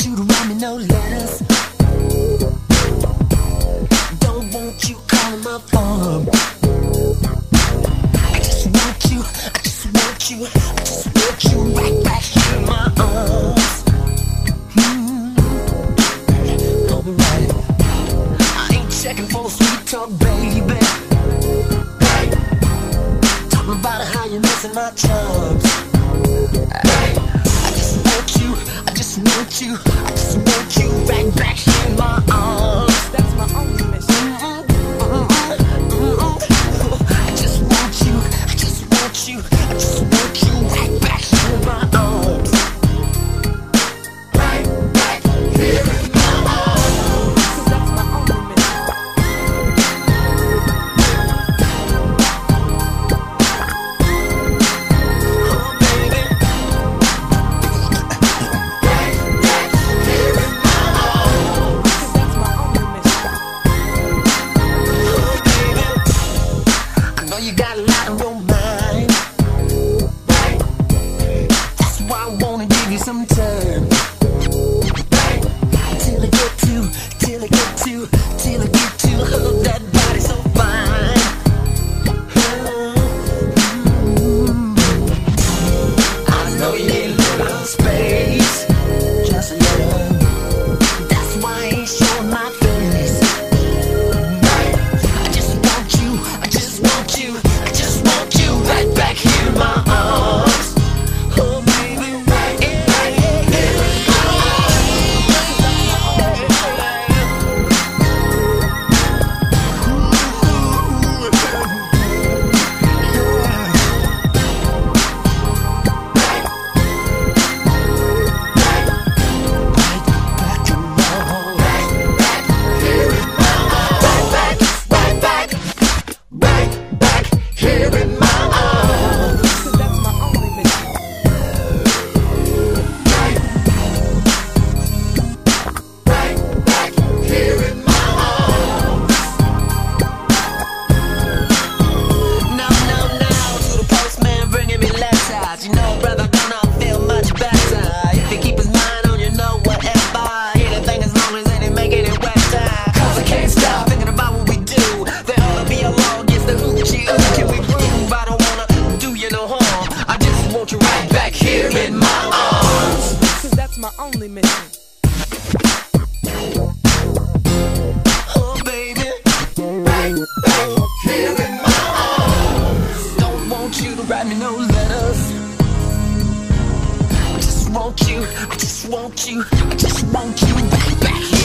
want you to write me no letters. Don't want you calling my phone. I just want you, I just want you, I just want you right back here in my arms. Alright, I ain't checking for sweet talk, baby. Talking about how you're missing my charms. I just want you, I just want you, I just want you right back here in my arms. That's my only mission. I just want you, I just want you, I just want you right back here in my arms. Right back here in my arms. That's my only mission. Oh baby. You got a lot on your mind. That's why I wanna give you some time. Till I get to oh, that body so fine. I know you need a little space, just a little. That's why I ain't showing my face. I just want you, I just want you, I just want you right back here in my arms. Oh baby, right back here in my you know, brother, don't feel much better if you keep his mind on you know whatever. Anything as long as it ain't making it wetter. Cause I can't stop thinking about what we do. There ought to be a law against the hoochie. Can we prove I don't wanna do you no harm? I just want you right back here in my arms. Cause that's my only mission. Oh baby, right back here in my arms. Don't want you to write me no letters. I just want you, I just want you, I just want you right back here.